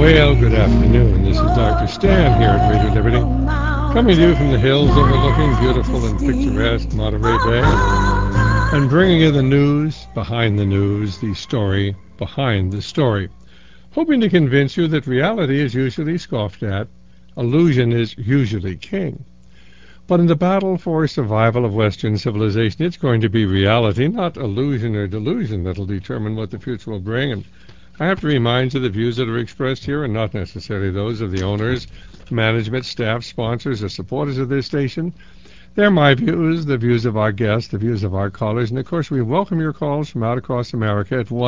Well, good afternoon. This is Dr. Stan here at Radio Liberty, coming to you from the hills overlooking beautiful and picturesque Monterey Bay, and bringing you the news behind the news, the story behind the story, hoping to convince you that reality is usually scoffed at, illusion is usually king. But in the battle for survival of Western civilization, it's going to be reality, not illusion or delusion, that'll determine what the future will bring. And I have to remind you the views that are expressed here are not necessarily those of the owners, management, staff, sponsors, or supporters of this station. They're my views, the views of our guests, the views of our callers. And, of course, we welcome your calls from out across America at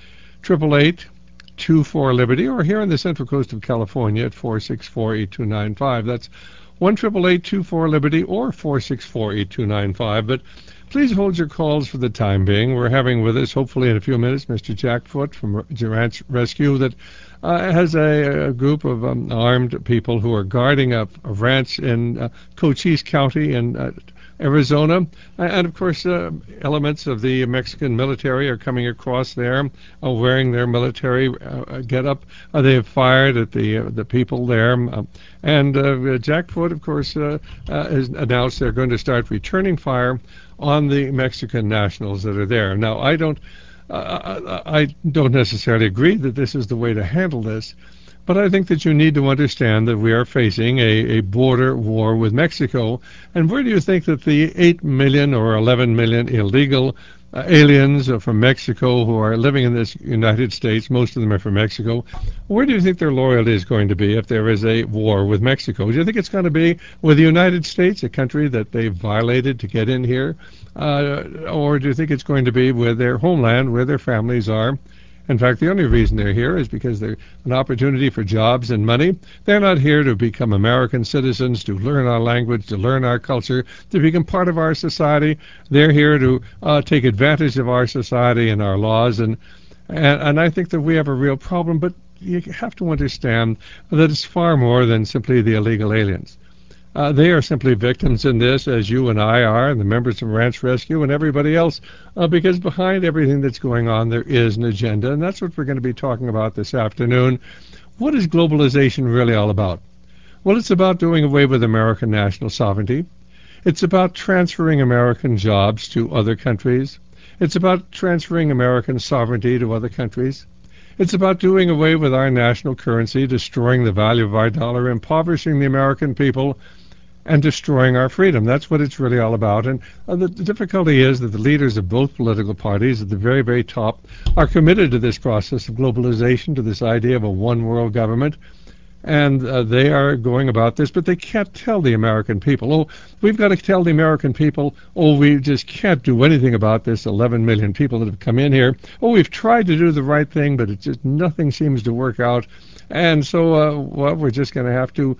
1-888-24-LIBERTY, or here on the Central Coast of California at 464-8295. That's 1-888-24-LIBERTY or 464-8295. But please hold your calls for the time being. We're having with us, hopefully in a few minutes, Mr. Jack Foote from Ranch Rescue that has a group of armed people who are guarding a ranch in Cochise County in Arizona. And, of course, elements of the Mexican military are coming across there wearing their military get-up. They have fired at the people there. And Jack Foote, of course, has announced they're going to start returning fire on the Mexican nationals that are there. Now, I don't necessarily agree that this is the way to handle this, but I think that you need to understand that we are facing a border war with Mexico. And where do you think that the 8 million or 11 million illegal aliens from Mexico who are living in this United States, most of them are from Mexico, where do you think their loyalty is going to be if there is a war with Mexico? Do you think it's going to be with the United States, a country that they violated to get in here? Or do you think it's going to be with their homeland, where their families are? In fact, the only reason they're here is because they're an opportunity for jobs and money. They're not here to become American citizens, to learn our language, to learn our culture, to become part of our society. They're here to take advantage of our society and our laws. And I think that we have a real problem, but you have to understand that it's far more than simply the illegal aliens. They are simply victims in this, as you and I are, and the members of Ranch Rescue and everybody else, because behind everything that's going on, there is an agenda, and that's what we're going to be talking about this afternoon. What is globalization really all about? Well, it's about doing away with American national sovereignty. It's about transferring American jobs to other countries. It's about transferring American sovereignty to other countries. It's about doing away with our national currency, destroying the value of our dollar, impoverishing the American people, and destroying our freedom. That's what it's really all about. And the difficulty is that the leaders of both political parties at the very, very top are committed to this process of globalization, to this idea of a one-world government. And they are going about this, but they can't tell the American people, oh, we've got to tell the American people, oh, we just can't do anything about this 11 million people that have come in here. Oh, we've tried to do the right thing, but it just nothing seems to work out. And so, we're just going to have to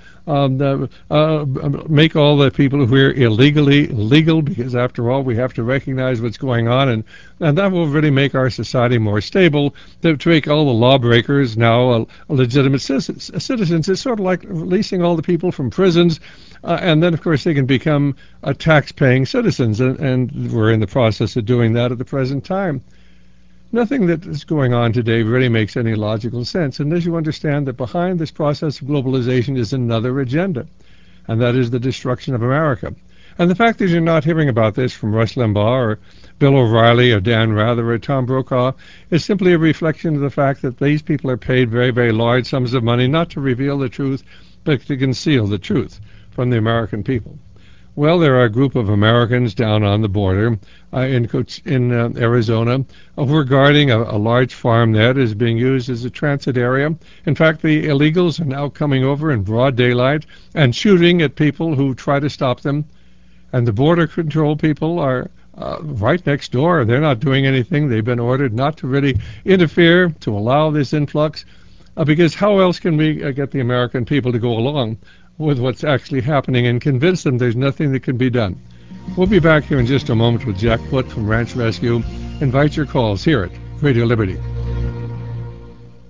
make all the people who are illegally legal, because after all, we have to recognize what's going on, and that will really make our society more stable, to make all the lawbreakers now legitimate citizens. It's sort of like releasing all the people from prisons, and then, of course, they can become tax-paying citizens, and we're in the process of doing that at the present time. Nothing that is going on today really makes any logical sense, unless you understand that behind this process of globalization is another agenda, and that is the destruction of America. And the fact that you're not hearing about this from Rush Limbaugh or Bill O'Reilly or Dan Rather or Tom Brokaw is simply a reflection of the fact that these people are paid very, very large sums of money not to reveal the truth, but to conceal the truth from the American people. Well, there are a group of Americans down on the border in Arizona who are guarding a large farm that is being used as a transit area. In fact, the illegals are now coming over in broad daylight and shooting at people who try to stop them. And the border control people are right next door. They're not doing anything. They've been ordered not to really interfere, to allow this influx, because how else can we get the American people to go along with what's actually happening and convince them there's nothing that can be done? We'll be back here in just a moment with Jack Foote from Ranch Rescue. Invite your calls here at Radio Liberty.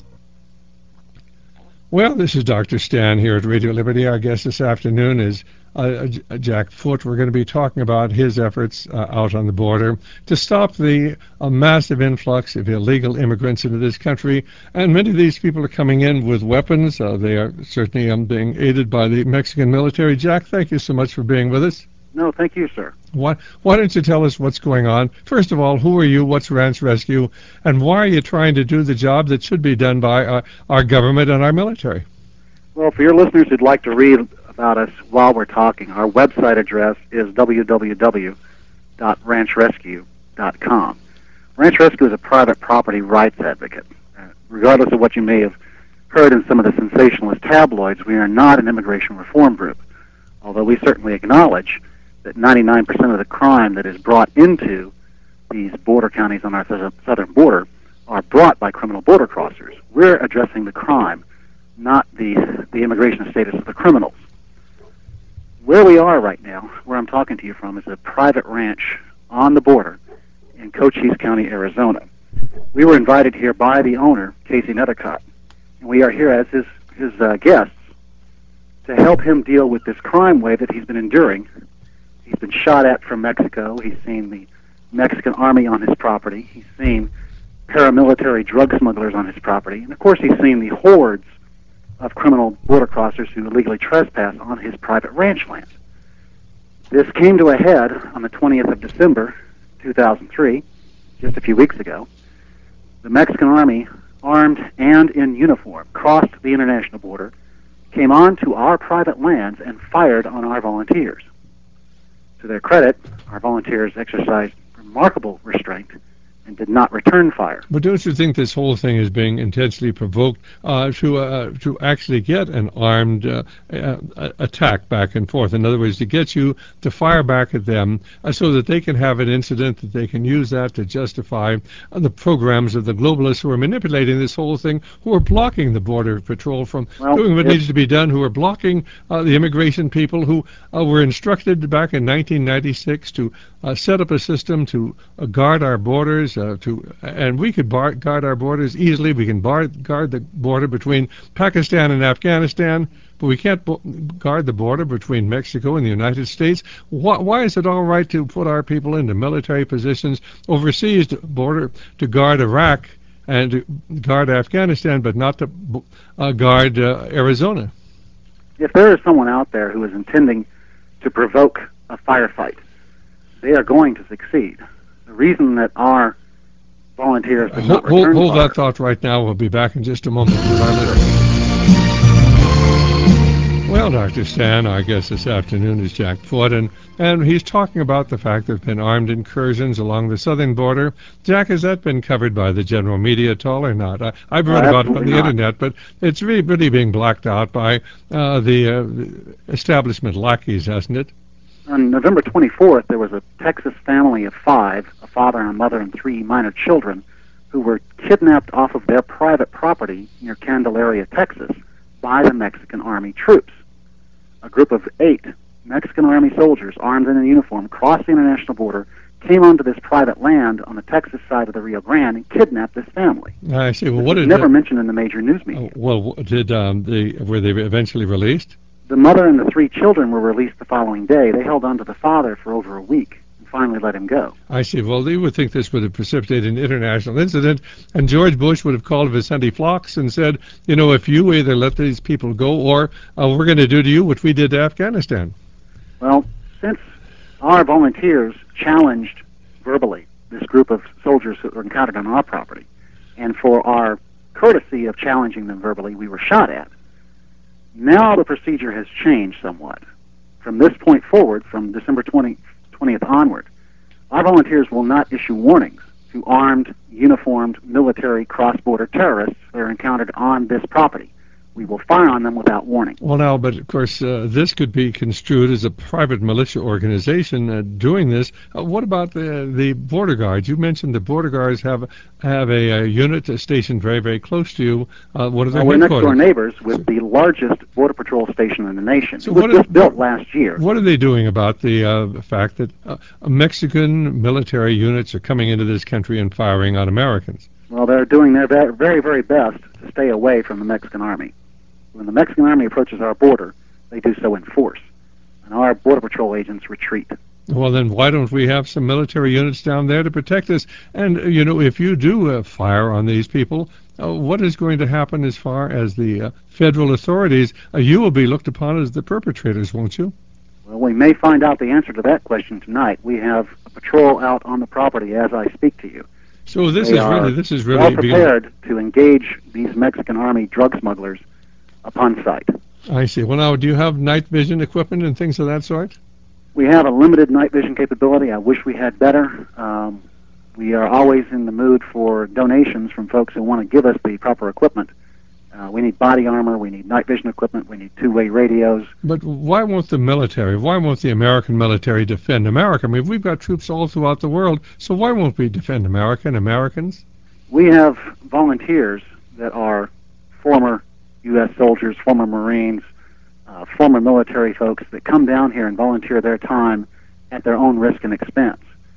Well, this is Dr. Stan here at Radio Liberty. Our guest this afternoon is Jack Foote. We're going to be talking about his efforts out on the border to stop the massive influx of illegal immigrants into this country. And many of these people are coming in with weapons. They are certainly being aided by the Mexican military. Jack, thank you so much for being with us. No, thank you, sir. Why don't you tell us what's going on? First of all, who are you? What's Ranch Rescue? And why are you trying to do the job that should be done by our government and our military? Well, for your listeners who'd like to read about us while we're talking, our website address is www.ranchrescue.com. Ranch Rescue is a private property rights advocate. Regardless of what you may have heard in some of the sensationalist tabloids, we are not an immigration reform group, although we certainly acknowledge that 99% of the crime that is brought into these border counties on our southern border are brought by criminal border crossers. We're addressing the crime, not the immigration status of the criminals. Where we are right now, where I'm talking to you from, is a private ranch on the border in Cochise County, Arizona. We were invited here by the owner, Casey Nethercott, and we are here as his guests to help him deal with this crime wave that he's been enduring. He's been shot at from Mexico. He's seen the Mexican army on his property. He's seen paramilitary drug smugglers on his property. And, of course, he's seen the hordes of criminal border crossers who illegally trespass on his private ranch land. This came to a head on the 20th of December, 2003, just a few weeks ago. The Mexican army, armed and in uniform, crossed the international border, came onto our private lands, and fired on our volunteers. To their credit, our volunteers exercised remarkable restraint and did not return fire. But don't you think this whole thing is being intentionally provoked to actually get an armed attack back and forth? In other words, to get you to fire back at them so that they can have an incident that they can use that to justify the programs of the globalists who are manipulating this whole thing, who are blocking the Border Patrol from doing what needs to be done, who are blocking the immigration people who were instructed back in 1996 to set up a system to guard our borders, and we could guard our borders easily. We can guard the border between Pakistan and Afghanistan, but we can't guard the border between Mexico and the United States. Why is it all right to put our people into military positions overseas to guard Iraq and to guard Afghanistan, but not to guard Arizona? If there is someone out there who is intending to provoke a firefight, they are going to succeed. The reason that our volunteers did not return hold fire. that thought right now. We'll be back in just a moment. Well, Dr. Stan, our guest this afternoon is Jack Foote, and he's talking about the fact there have been armed incursions along the southern border. Jack, has that been covered by the general media at all or not? I've read about it on the internet, but it's really being blacked out by the establishment lackeys, hasn't it? On November 24th, there was a Texas family of 5, a father and a mother and 3 minor children, who were kidnapped off of their private property near Candelaria, Texas, by the Mexican Army troops. A group of 8 Mexican Army soldiers, armed and in uniform, crossed the international border, came onto this private land on the Texas side of the Rio Grande, and kidnapped this family. I see. Well, what is never mentioned in the major news media. Were they eventually released? The mother and the 3 children were released the following day. They held on to the father for over a week and finally let him go. I see. Well, you would think this would have precipitated an international incident, and George Bush would have called Vicente Fox and said, if you either let these people go or we're going to do to you what we did to Afghanistan. Well, since our volunteers challenged verbally this group of soldiers who were encountered on our property, and for our courtesy of challenging them verbally, we were shot at. Now the procedure has changed somewhat. From this point forward, from December 20th onward, our volunteers will not issue warnings to armed, uniformed, military cross-border terrorists that are encountered on this property. We will fire on them without warning. Well, now, but of course, this could be construed as a private militia organization doing this. What about the border guards? You mentioned the border guards have a unit stationed very, very close to you. What are their headquarters? We're next-door neighbors with the largest border patrol station in the nation. So it was just built last year. What are they doing about the fact that Mexican military units are coming into this country and firing on Americans? Well, they're doing their very, very best to stay away from the Mexican army. When the Mexican army approaches our border, they do so in force. and our Border Patrol agents retreat. Well, then why don't we have some military units down there to protect us? And, if you do fire on these people, what is going to happen as far as the federal authorities? You will be looked upon as the perpetrators, won't you? Well, we may find out the answer to that question tonight. We have a patrol out on the property as I speak to you. So this is really well prepared to engage these Mexican Army drug smugglers upon sight. I see. Well, now, do you have night vision equipment and things of that sort? We have a limited night vision capability. I wish we had better. We are always in the mood for donations from folks who want to give us the proper equipment. We need body armor, we need night vision equipment, we need two-way radios. But why won't the American military defend America? I mean, we've got troops all throughout the world, so why won't we defend America and Americans? We have volunteers that are former U.S. soldiers, former Marines, former military folks that come down here and volunteer their time at their own risk and expense.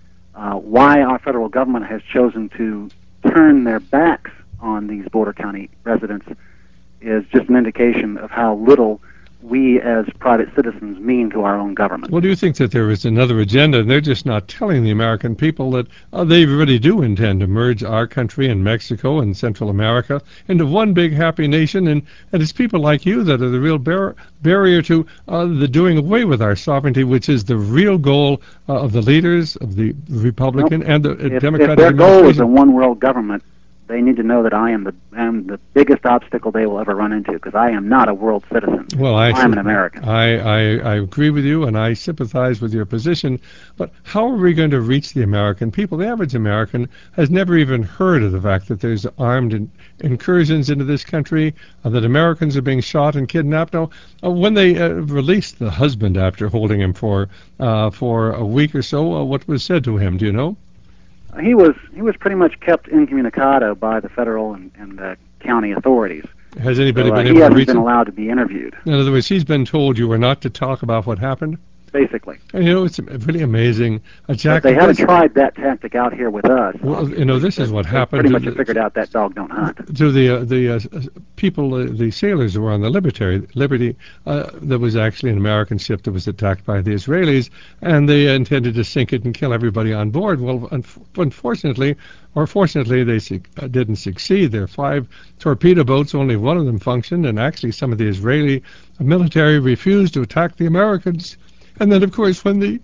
Why our federal government has chosen to turn their backs on these border county residents is just an indication of how little we as private citizens mean to our own government. Well, do you think that there is another agenda, and they're just not telling the American people that they really do intend to merge our country and Mexico and Central America into one big happy nation, and it's people like you that are the real barrier to the doing away with our sovereignty, which is the real goal of the leaders of the Republican and the Democratic If their goal is a one-world government, they need to know that I am the biggest obstacle they will ever run into, because I am not a world citizen. Well, I'm an American. I agree with you, and I sympathize with your position, but how are we going to reach the American people? The average American has never even heard of the fact that there's armed incursions into this country, that Americans are being shot and kidnapped. Now, when they released the husband after holding him for a week or so, what was said to him, do you know? He was pretty much kept incommunicado by the federal and county authorities. Has anybody been able to reach him? He hasn't been allowed to be interviewed. In other words, he's been told you were not to talk about what happened? Basically. And, it's really amazing. Jack, but they haven't tried that tactic out here with us. Well, this is what happened. Pretty much figured out that dog don't hunt. To the people, the sailors who were on the Liberty, that was actually an American ship that was attacked by the Israelis, and they intended to sink it and kill everybody on board. Well, unfortunately, or fortunately, they didn't succeed. There are 5 torpedo boats, only one of them functioned, and actually some of the Israeli military refused to attack the Americans. And then, of course, when the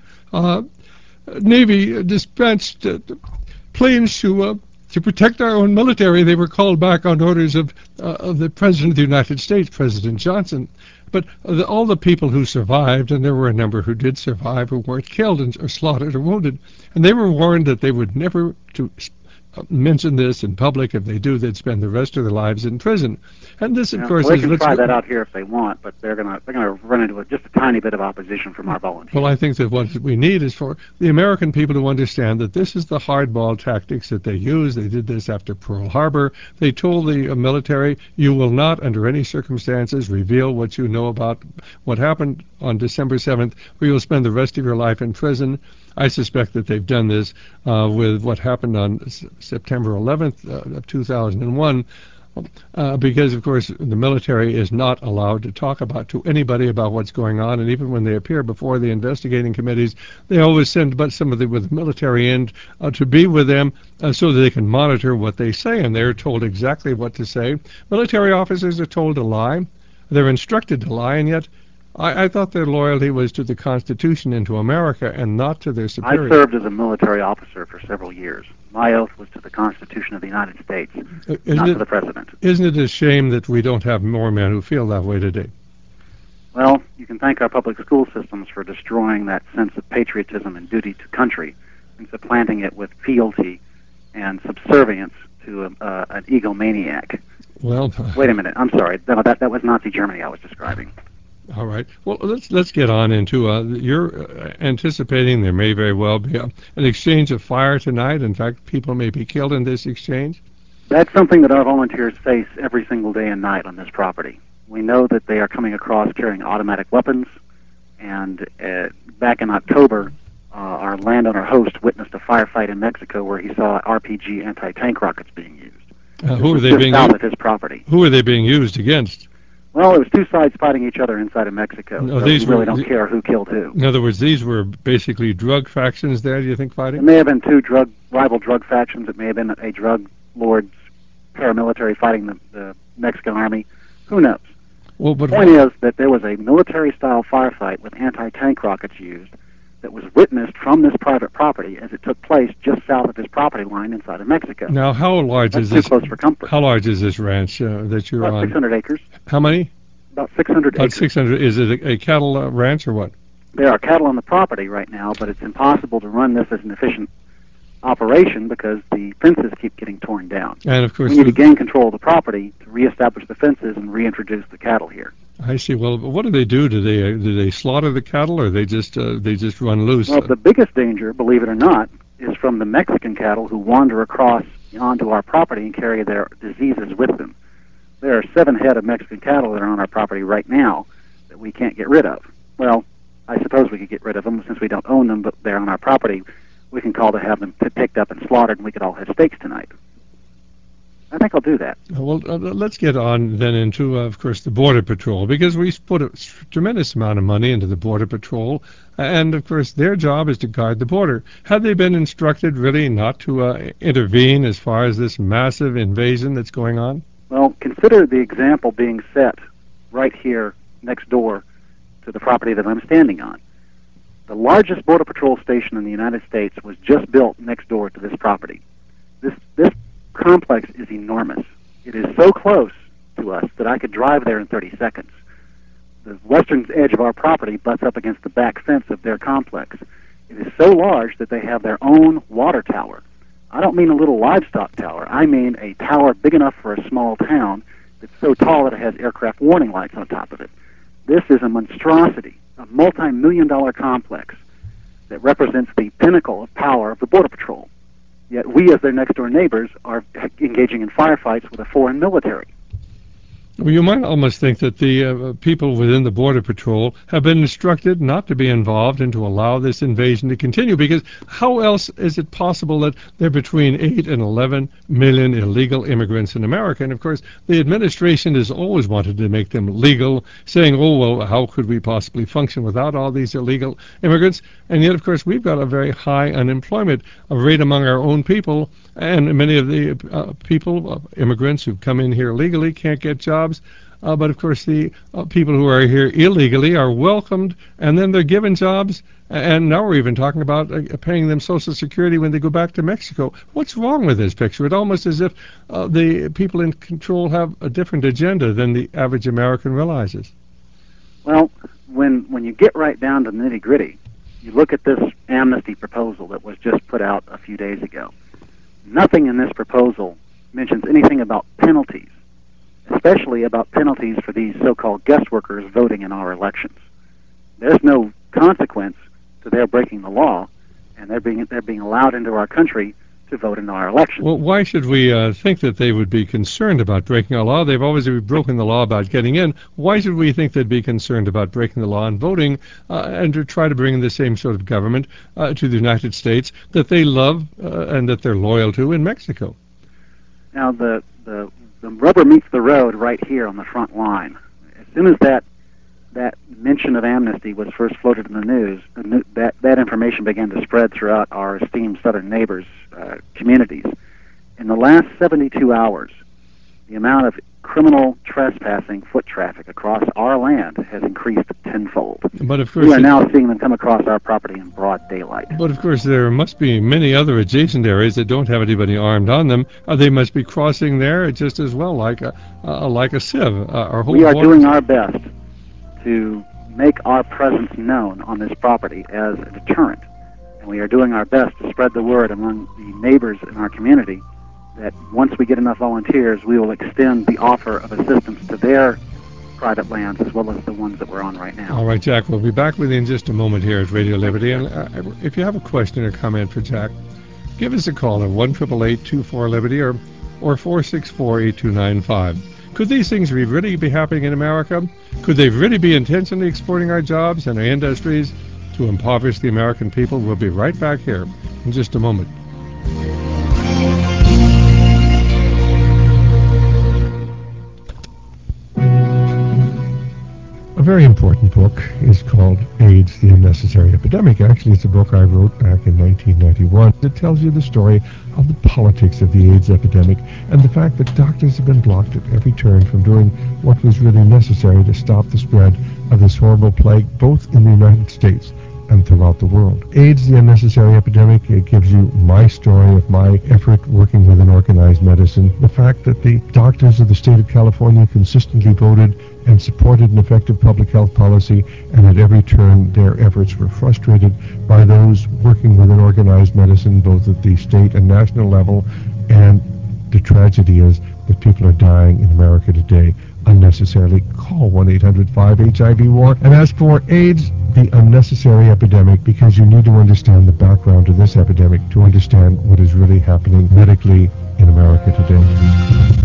Navy dispatched planes to protect our own military, they were called back on orders of the President of the United States, President Johnson. But all the people who survived, and there were a number who did survive, who weren't killed or slaughtered or wounded, and they were warned that they would never mention this in public. If they do, they'd spend the rest of their lives in prison. And this, of course, they can try that out here if they want, but they're gonna run into just a tiny bit of opposition from our volunteers. Well, I think that what we need is for the American people to understand that this is the hardball tactics that they use. They did this after Pearl Harbor. They told the military, you will not, under any circumstances, reveal what you know about what happened on December 7th, or you'll spend the rest of your life in prison. I suspect that they've done this with what happened on September 11th of 2001, because, of course, the military is not allowed to talk to anybody about what's going on, and even when they appear before the investigating committees, they always send somebody with the military in to be with them so that they can monitor what they say, and they're told exactly what to say. Military officers are told to lie. They're instructed to lie, and yet I thought their loyalty was to the Constitution and to America and not to their superiors. I served as a military officer for several years. My oath was to the Constitution of the United States, not to the President. Isn't it a shame that we don't have more men who feel that way today? Well, you can thank our public school systems for destroying that sense of patriotism and duty to country and supplanting it with fealty and subservience to an egomaniac. Well, wait a minute. I'm sorry. That was Nazi Germany I was describing. All right. Well, let's get on into you're anticipating there may very well be an exchange of fire tonight. In fact, people may be killed in this exchange. That's something that our volunteers face every single day and night on this property. We know that they are coming across carrying automatic weapons, and back in October, our landowner host witnessed a firefight in Mexico where he saw RPG anti-tank rockets being used. Who are they being south of his property? Who are they being used against? Well, it was two sides fighting each other inside of Mexico. No, so these we really were don't care who killed who. In other words, these were basically drug factions there, do you think, fighting? It may have been two rival drug factions. It may have been a drug lord's paramilitary fighting the Mexican army. Who knows? Well, but the point is that there was a military-style firefight with anti-tank rockets used that was witnessed from this private property as it took place just south of his property line inside of Mexico. Now, how large That's is too this? close for comfort. How large is this ranch that you're About on? 600 acres. How many? About 600 About acres. 600. Is it a cattle ranch or what? There are cattle on the property right now, but it's impossible to run this as an efficient operation because the fences keep getting torn down. And of course, we need to gain control of the property to reestablish the fences and reintroduce the cattle here. I see. Well, what do they do? Do they slaughter the cattle, or they just run loose? Well, the biggest danger, believe it or not, is from the Mexican cattle who wander across onto our property and carry their diseases with them. There are 7 head of Mexican cattle that are on our property right now that we can't get rid of. Well, I suppose we could get rid of them since we don't own them, but they're on our property. We can call to have them picked up and slaughtered, and we could all have steaks tonight. I think I'll do that. Well, let's get on then into, of course, the Border Patrol, because we put a tremendous amount of money into the Border Patrol, and, of course, their job is to guard the border. Have they been instructed really not to intervene as far as this massive invasion that's going on? Well, consider the example being set right here next door to the property that I'm standing on. The largest Border Patrol station in the United States was just built next door to this property. This complex is enormous. It is so close to us that I could drive there in 30 seconds. The western edge of our property butts up against the back fence of their complex. It is so large that they have their own water tower. I don't mean a little livestock tower. I mean a tower big enough for a small town that's so tall that it has aircraft warning lights on top of it. This is a monstrosity, a multi-million-dollar complex that represents the pinnacle of power of the Border Patrol. Yet we, as their next-door neighbors, are engaging in firefights with a foreign military. Well, you might almost think that the people within the Border Patrol have been instructed not to be involved and to allow this invasion to continue, because how else is it possible that there are between 8 and 11 million illegal immigrants in America? And, of course, the administration has always wanted to make them legal, saying, oh, well, how could we possibly function without all these illegal immigrants? And yet, of course, we've got a very high unemployment rate among our own people, and many of the immigrants who come in here legally can't get jobs. But, of course, the people who are here illegally are welcomed, and then they're given jobs, and now we're even talking about paying them Social Security when they go back to Mexico. What's wrong with this picture? It's almost as if the people in control have a different agenda than the average American realizes. Well, when you get right down to the nitty-gritty, you look at this amnesty proposal that was just put out a few days ago. Nothing in this proposal mentions anything about penalties, especially about penalties for these so-called guest workers voting in our elections. There's no consequence to their breaking the law, and they're being allowed into our country to vote in our elections. Well, why should we think that they would be concerned about breaking our law? They've always broken the law about getting in. Why should we think they'd be concerned about breaking the law and voting and to try to bring the same sort of government to the United States that they love and that they're loyal to in Mexico? Now, the rubber meets the road right here on the front line. As soon as that mention of amnesty was first floated in the news, that information began to spread throughout our esteemed southern neighbors' communities. In the last 72 hours, the amount of criminal trespassing foot traffic across our land has increased tenfold. But of course, we are now seeing them come across our property in broad daylight. But of course, there must be many other adjacent areas that don't have anybody armed on them. They must be crossing there just as well, like a sieve. We are doing our best to make our presence known on this property as a deterrent, and we are doing our best to spread the word among the neighbors in our community that once we get enough volunteers, we will extend the offer of assistance to their private lands as well as the ones that we're on right now. All right, Jack, we'll be back with you in just a moment here at Radio Liberty. And if you have a question or comment for Jack, give us a call at 1-888-24-LIBERTY or 464-8295. Could these things really be happening in America? Could they really be intentionally exporting our jobs and our industries to impoverish the American people? We'll be right back here in just a moment. A very important book is called AIDS, the Unnecessary Epidemic. Actually, it's a book I wrote back in 1991. It tells you the story of the politics of the AIDS epidemic and the fact that doctors have been blocked at every turn from doing what was really necessary to stop the spread of this horrible plague, both in the United States and throughout the world. AIDS, the Unnecessary Epidemic, it gives you my story of my effort working within organized medicine, the fact that the doctors of the state of California consistently voted and supported an effective public health policy, and at every turn their efforts were frustrated by those working within organized medicine, both at the state and national level, and the tragedy is that people are dying in America today unnecessarily. Call 1-800-5-HIV-WAR and ask for AIDS, the Unnecessary Epidemic, because you need to understand the background to this epidemic to understand what is really happening medically in America today.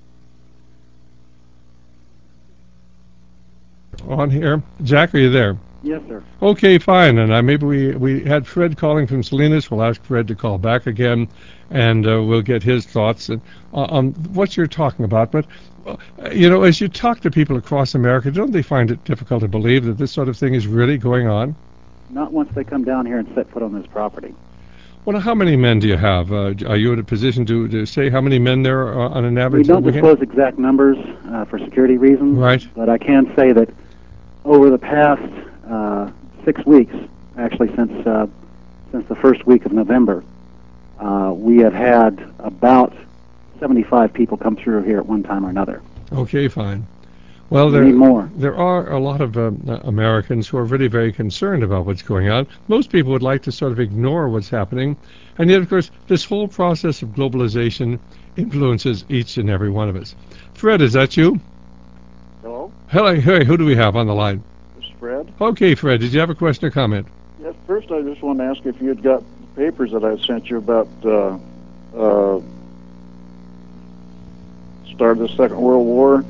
On here. Jack, are you there? Yes, sir. Okay, fine. And maybe we had Fred calling from Salinas. We'll ask Fred to call back again, and we'll get his thoughts on what you're talking about. But, as you talk to people across America, don't they find it difficult to believe that this sort of thing is really going on? Not once they come down here and set foot on this property. Well, how many men do you have? Are you in a position to say how many men there are on an average? We don't disclose exact numbers for security reasons. Right. But I can say that over the past 6 weeks, actually since the first week of November, we have had about 75 people come through here at one time or another. Okay, fine. Well, there are a lot of Americans who are really very concerned about what's going on. Most people would like to sort of ignore what's happening. And yet, of course, this whole process of globalization influences each and every one of us. Fred, is that you? Hello? Hello. Hey, who do we have on the line? This is Fred. Okay, Fred, did you have a question or comment? Yes, first I just wanted to ask if you had got the papers that I sent you about start of the Second World War.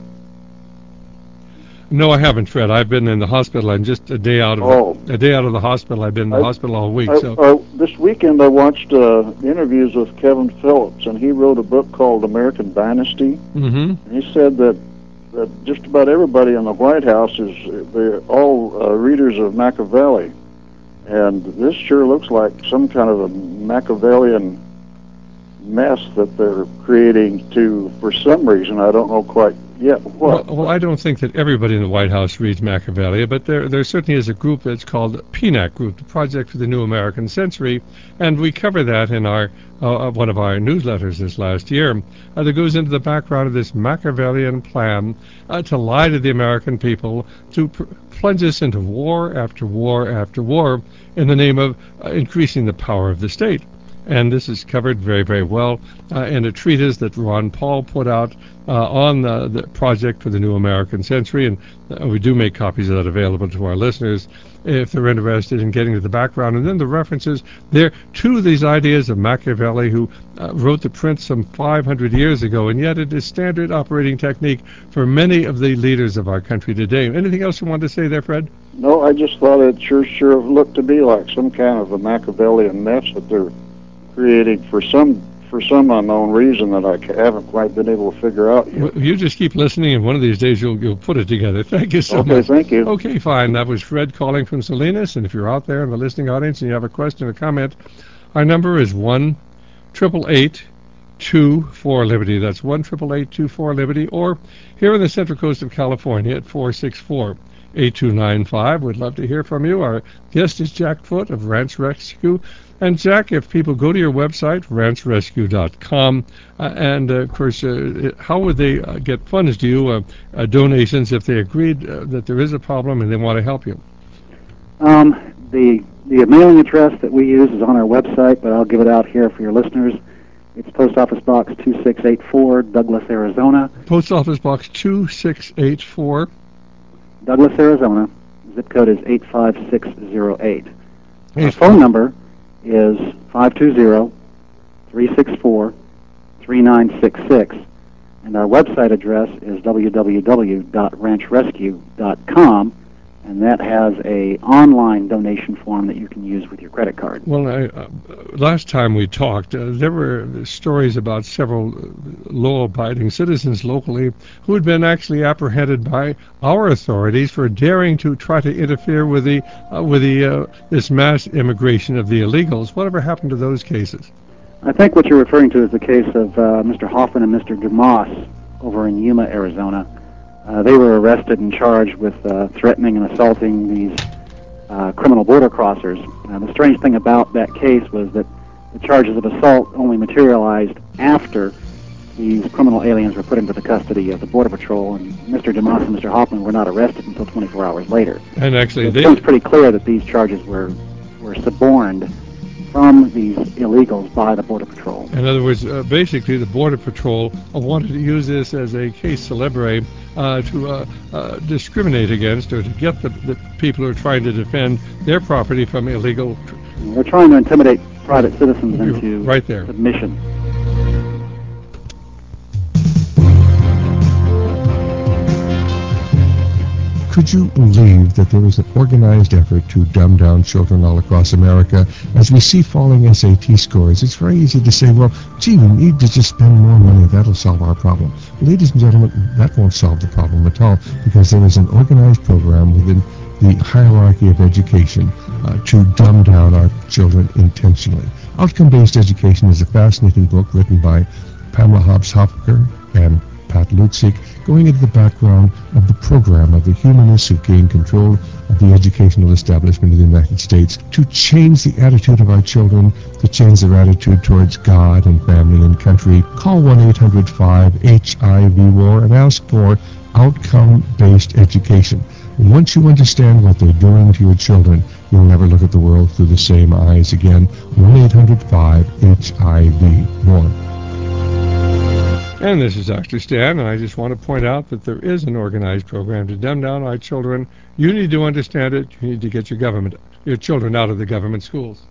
No, I haven't, Fred. I've been in the hospital. I'm just a day out of the hospital. I've been in the hospital all week. This weekend I watched interviews with Kevin Phillips, and he wrote a book called American Dynasty. Mm-hmm. And he said that just about everybody in the White House they're all readers of Machiavelli, and this sure looks like some kind of a Machiavellian mess that they're creating for some reason. I don't know quite yet what. Well, I don't think that everybody in the White House reads Machiavelli, but there certainly is a group that's called PNAC Group, the Project for the New American Century, and we cover that in our one of our newsletters this last year that goes into the background of this Machiavellian plan to lie to the American people, to plunge us into war after war after war in the name of increasing the power of the state. And this is covered very, very well in a treatise that Ron Paul put out on the Project for the New American Century, and we do make copies of that available to our listeners if they're interested in getting to the background. And then the references there to these ideas of Machiavelli, who wrote the Prince some 500 years ago, and yet it is standard operating technique for many of the leaders of our country today. Anything else you want to say there, Fred? No, I just thought it sure looked to be like some kind of a Machiavellian mess that they're creating for some unknown reason that I haven't quite been able to figure out yet. Well, you just keep listening, and one of these days you'll put it together. Thank you so much. Okay, thank you. Okay, fine. That was Fred calling from Salinas, and if you're out there in the listening audience and you have a question or comment, our number is 1-888-24-LIBERTY. That's 1-888-24-LIBERTY, or here on the Central Coast of California at 464-8295. We'd love to hear from you. Our guest is Jack Foote of Ranch Rescue. And Jack, if people go to your website, ranchrescue.com, and of course, how would they get funds to you, donations, if they agreed that there is a problem and they want to help you? The mailing address that we use is on our website, but I'll give it out here for your listeners. It's Post Office Box 2684, Douglas, Arizona. Post Office Box 2684. Douglas, Arizona. Zip code is 85608. Our phone number is 520-364-3966, and our website address is www.ranchrescue.com, and that has a online donation form that you can use with your credit card. Well, last time we talked, there were stories about several law-abiding citizens locally who had been actually apprehended by our authorities for daring to try to interfere with this mass immigration of the illegals. Whatever happened to those cases? I think what you're referring to is the case of Mr. Hoffman and Mr. Dumas over in Yuma, Arizona. They were arrested and charged with threatening and assaulting these criminal border crossers. The strange thing about that case was that the charges of assault only materialized after these criminal aliens were put into the custody of the Border Patrol, and Mr. Dumas and Mr. Hoffman were not arrested until 24 hours later. And actually, it seems pretty clear that these charges were suborned from these illegals by the Border Patrol. In other words, basically the Border Patrol wanted to use this as a case célèbre to discriminate against, or to get the people who are trying to defend their property from illegal... They're trying to intimidate private citizens into right there. submission. Could you believe that there is an organized effort to dumb down children all across America? As we see falling SAT scores, it's very easy to say, well, gee, we need to just spend more money. That'll solve our problem. Ladies and gentlemen, that won't solve the problem at all, because there is an organized program within the hierarchy of education to dumb down our children intentionally. Outcome-Based Education is a fascinating book written by Pamela Hobbs-Hopker and Pat Lutzig, going into the background of the program of the humanists who gained control of the educational establishment of the United States to change the attitude of our children, to change their attitude towards God and family and country. Call 1-800-5-HIV-WAR and ask for outcome-based education. And once you understand what they're doing to your children, you'll never look at the world through the same eyes again. 1-800-5-HIV-WAR. And this is Dr. Stan, and I just want to point out that there is an organized program to dumb down our children. You need to understand it. You need to get your children out of the government schools.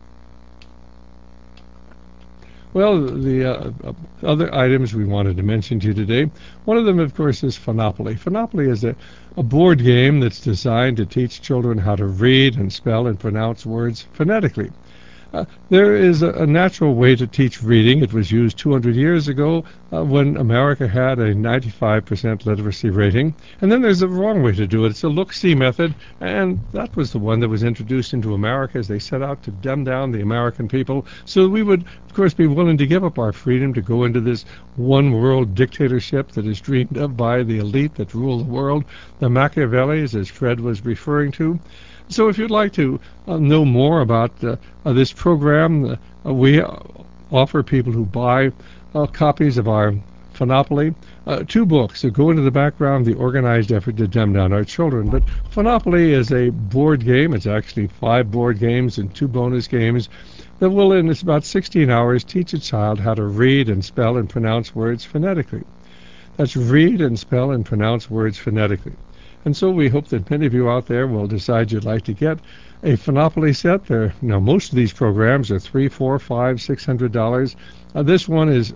Well, the other items we wanted to mention to you today, one of them, of course, is Phonopoly. Phonopoly is a board game that's designed to teach children how to read and spell and pronounce words phonetically. There is a natural way to teach reading. It was used 200 years ago when America had a 95% literacy rating. And then there's a wrong way to do it. It's a look-see method, and that was the one that was introduced into America as they set out to dumb down the American people so we would, of course, be willing to give up our freedom to go into this one-world dictatorship that is dreamed of by the elite that rule the world, the Machiavellis, as Fred was referring to. So if you'd like to know more about this program, we offer people who buy copies of our Phonopoly 2 books that go into the background of the organized effort to dumb down our children. But Phonopoly is a board game. It's actually 5 board games and 2 bonus games that will, in about 16 hours, teach a child how to read and spell and pronounce words phonetically. That's read and spell and pronounce words phonetically. And so we hope that many of you out there will decide you'd like to get a Phonopoly set. Now, most of these programs are $300, $400, $500, $600. This one is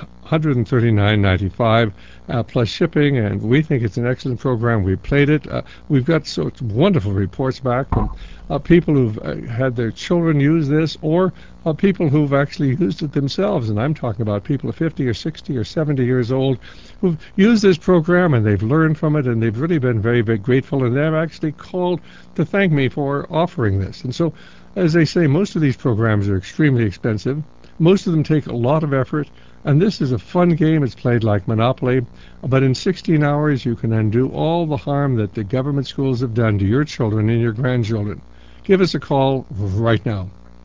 $139.95 plus shipping, and we think it's an excellent program. We played it. We've got such wonderful reports back from people who've had their children use this, or people who've actually used it themselves. And I'm talking about people 50 or 60 or 70 years old who've used this program, and they've learned from it, and they've really been very, very grateful, and they've actually called to thank me for offering this. And so, as they say, most of these programs are extremely expensive. Most of them take a lot of effort, and this is a fun game. It's played like Monopoly, but in 16 hours you can undo all the harm that the government schools have done to your children and your grandchildren. Give us a call right now.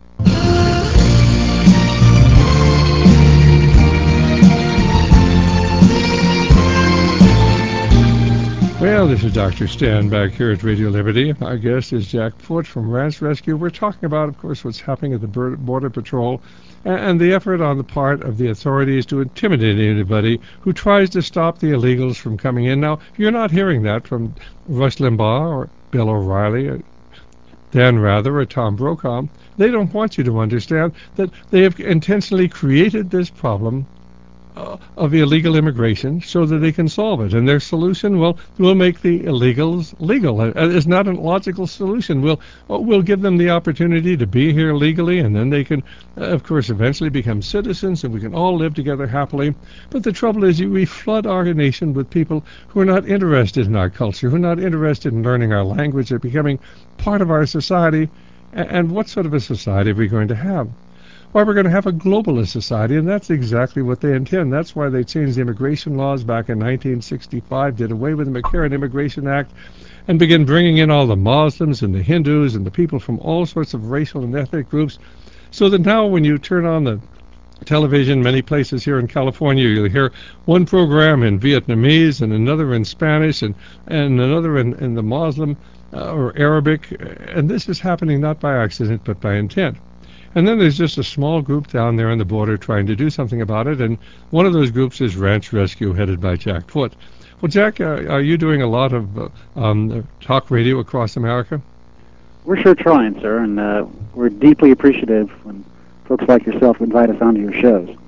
Well, this is Dr. Stan back here at Radio Liberty. Our guest is Jack Foote from Ranch Rescue. We're talking about, of course, what's happening at the Border Patrol and the effort on the part of the authorities to intimidate anybody who tries to stop the illegals from coming in. Now, you're not hearing that from Rush Limbaugh or Bill O'Reilly or Dan Rather or Tom Brokaw. They don't want you to understand that they have intentionally created this problem of illegal immigration so that they can solve it. And their solution, well, we'll make the illegals legal. It's not a logical solution. We'll give them the opportunity to be here legally, and then they can, of course, eventually become citizens, and we can all live together happily. But the trouble is we flood our nation with people who are not interested in our culture, who are not interested in learning our language or becoming part of our society. And what sort of a society are we going to have? Well, we're going to have a globalist society, and that's exactly what they intend. That's why they changed the immigration laws back in 1965, did away with the McCarran Immigration Act, and began bringing in all the Muslims and the Hindus and the people from all sorts of racial and ethnic groups, so that now when you turn on the television, many places here in California, you'll hear one program in Vietnamese and another in Spanish and another in the Muslim or Arabic, and this is happening not by accident but by intent. And then there's just a small group down there on the border trying to do something about it, and one of those groups is Ranch Rescue, headed by Jack Foote. Well, Jack, are you doing a lot of talk radio across America? We're sure trying, sir, and we're deeply appreciative when folks like yourself invite us onto your shows.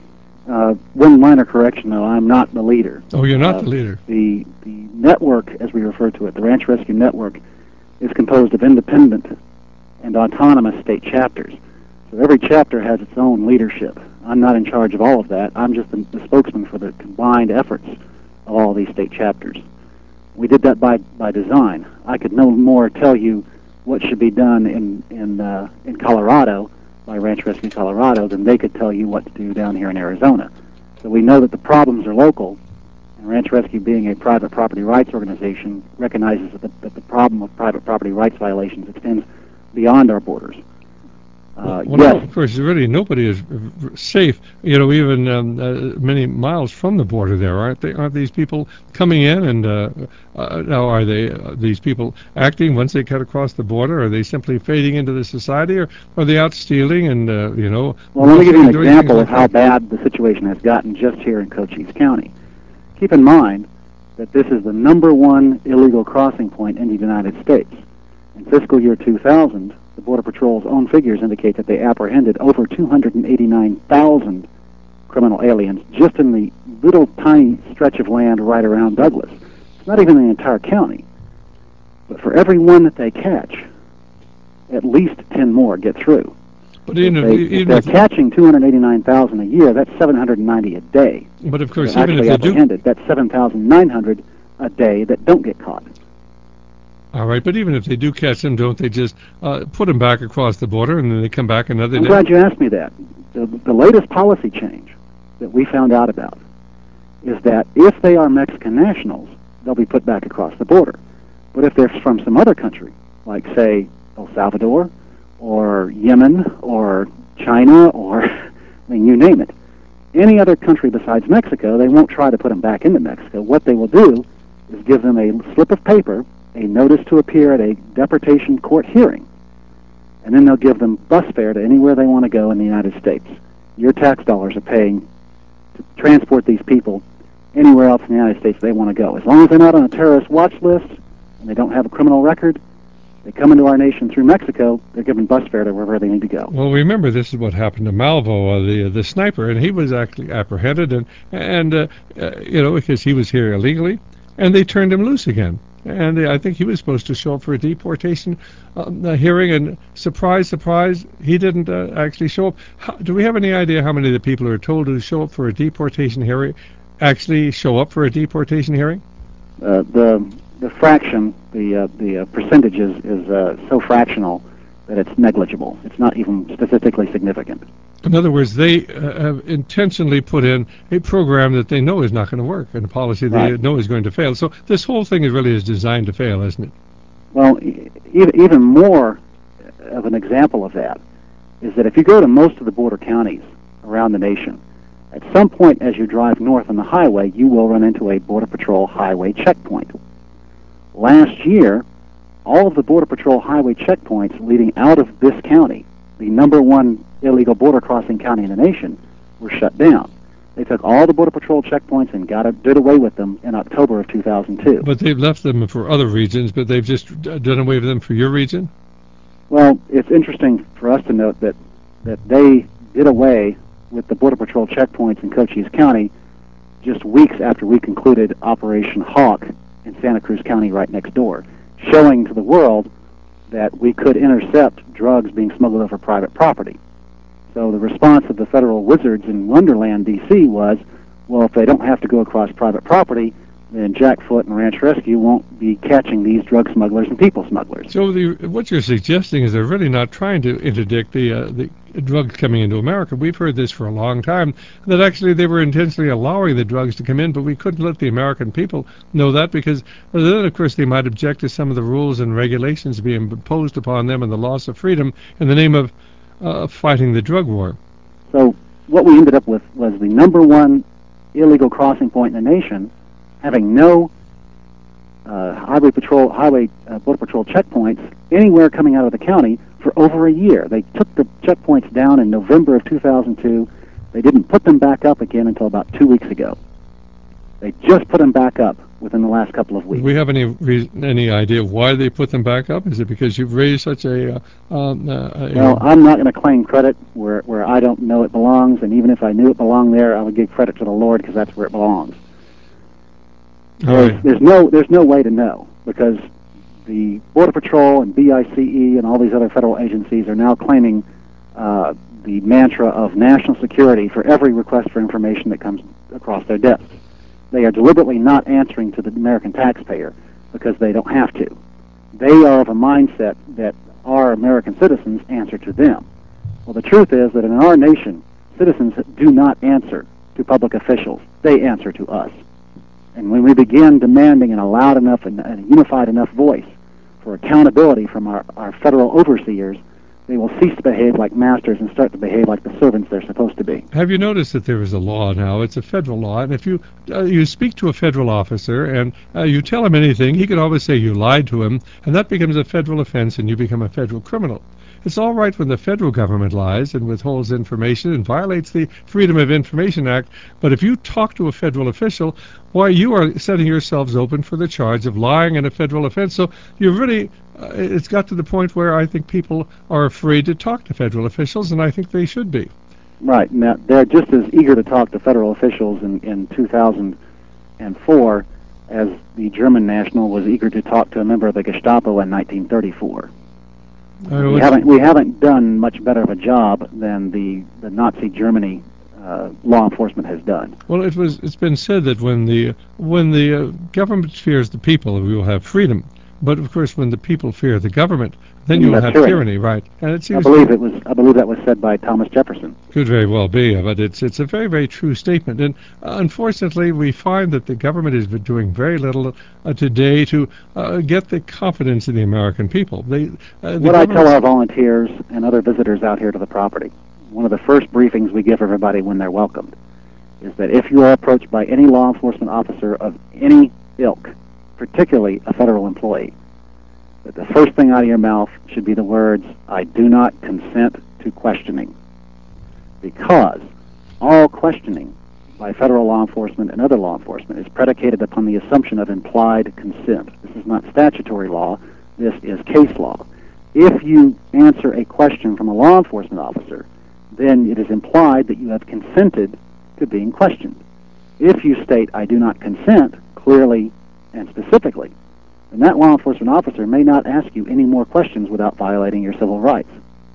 One minor correction, though. I'm not the leader. Oh, you're not the leader. The network, as we refer to it, the Ranch Rescue Network, is composed of independent and autonomous state chapters. So every chapter has its own leadership. I'm not in charge of all of that. I'm just the spokesman for the combined efforts of all these state chapters. We did that by design. I could no more tell you what should be done in Colorado by Ranch Rescue Colorado than they could tell you what to do down here in Arizona. So we know that the problems are local, and Ranch Rescue, being a private property rights organization, recognizes that the problem of private property rights violations extends beyond our borders. Well, Yes. no, of course, really nobody is safe. You know, even many miles from the border, there aren't they? Aren't these people coming in? And now, are they these people acting once they cut across the border? Are they simply fading into the society, or are they out stealing and you know? Well, let me give you an doing example things of like how that? bad the situation has gotten just here in Cochise County. Keep in mind that this is the #1 illegal crossing point in the United States. In fiscal year 2000, the Border Patrol's own figures indicate that they apprehended over 289,000 criminal aliens just in the little tiny stretch of land right around Douglas. It's not even the entire county. But for every one that they catch, at least 10 more get through. But even If they're catching 289,000 a year, that's 790 a day. but of course, They're even if actually they do. apprehended. That's 7,900 a day that don't get caught. All right, but even if they do catch them, don't they just put them back across the border and then they come back another I'm day? glad you asked me that. The latest policy change that we found out about is that if they are Mexican nationals, they'll be put back across the border. But if they're from some other country, like, say, El Salvador or Yemen or China or, I mean, you name it, any other country besides Mexico, they won't try to put them back into Mexico. What they will do is give them a slip of paper, a notice to appear at a deportation court hearing, and then they'll give them bus fare to anywhere they want to go in the United States. Your tax dollars are paying to transport these people anywhere else in the United States they want to go. As long as they're not on a terrorist watch list and they don't have a criminal record, they come into our nation through Mexico, they're given bus fare to wherever they need to go. Well, remember, this is what happened to Malvo, the sniper, and he was actually apprehended, and you know, because he was here illegally, and they turned him loose again. And I think he was supposed to show up for a deportation hearing, and surprise, surprise, he didn't actually show up. Do we have any idea how many of the people who are told to show up for a deportation hearing actually show up for a deportation hearing? The fraction, the percentage is so fractional that it's negligible. It's not even statistically significant. In other words, they have intentionally put in a program that they know is not going to work, and a policy they know is going to fail. So this whole thing is designed to fail, isn't it? Well, even more of an example of that is that if you go to most of the border counties around the nation, at some point as you drive north on the highway, you will run into a Border Patrol highway checkpoint. Last year, all of the Border Patrol highway checkpoints leading out of this county, the #1 illegal border crossing county in the nation, were shut down. They took all the Border Patrol checkpoints and did away with them in October of 2002. But they've left them for other regions, but they've just done away with them for your region? Well, it's interesting for us to note that they did away with the Border Patrol checkpoints in Cochise County just weeks after we concluded Operation Hawk in Santa Cruz County right next door, showing to the world that we could intercept drugs being smuggled over private property. So the response of the federal wizards in Wonderland, D.C. was, well, if they don't have to go across private property, then Jack Foot and Ranch Rescue won't be catching these drug smugglers and people smugglers. So what you're suggesting is they're really not trying to interdict the drugs coming into America. We've heard this for a long time, that actually they were intentionally allowing the drugs to come in, but we couldn't let the American people know that, because then, of course, they might object to some of the rules and regulations being imposed upon them and the loss of freedom in the name of fighting the drug war. So what we ended up with was the #1 illegal crossing point in the nation, having no Border Patrol checkpoints anywhere coming out of the county for over a year. They took the checkpoints down in November of 2002. They didn't put them back up again until about 2 weeks ago. They just put them back up within the last couple of weeks. Do we have any idea why they put them back up? Is it because you've raised such a... well, I'm not going to claim credit where I don't know it belongs, and even if I knew it belonged there, I would give credit to the Lord because that's where it belongs. There's no way to know, because the Border Patrol and BICE and all these other federal agencies are now claiming the mantra of national security for every request for information that comes across their desks. They are deliberately not answering to the American taxpayer because they don't have to. They are of a mindset that our American citizens answer to them. Well, the truth is that in our nation, citizens do not answer to public officials. They answer to us. And when we begin demanding in a loud enough and a unified enough voice for accountability from our federal overseers, they will cease to behave like masters and start to behave like the servants they're supposed to be. Have you noticed that there is a law now? It's a federal law, and if you speak to a federal officer and you tell him anything, he can always say you lied to him, and that becomes a federal offense, and you become a federal criminal. It's all right when the federal government lies and withholds information and violates the Freedom of Information Act, but if you talk to a federal official, why, you are setting yourselves open for the charge of lying in a federal offense. So you really, it's got to the point where I think people are afraid to talk to federal officials, and I think they should be. Right. Now, they're just as eager to talk to federal officials in 2004 as the German national was eager to talk to a member of the Gestapo in 1934. We haven't done much better of a job than the Nazi Germany law enforcement has done. Well, it's been said that when the government fears the people, we will have freedom. But of course, when the people fear the government, then you will have tyranny, right? And it seems I believe that was said by Thomas Jefferson. Could very well be, but it's a very, very true statement. And unfortunately, we find that the government is doing very little today to get the confidence in the American people. What I tell our volunteers and other visitors out here to the property, one of the first briefings we give everybody when they're welcomed, is that if you are approached by any law enforcement officer of any ilk, particularly a federal employee, that the first thing out of your mouth should be the words, "I do not consent to questioning." Because all questioning by federal law enforcement and other law enforcement is predicated upon the assumption of implied consent. This is not statutory law, this is case law. If you answer a question from a law enforcement officer, then it is implied that you have consented to being questioned. If you state, "I do not consent," clearly and specifically, then that law enforcement officer may not ask you any more questions without violating your civil rights.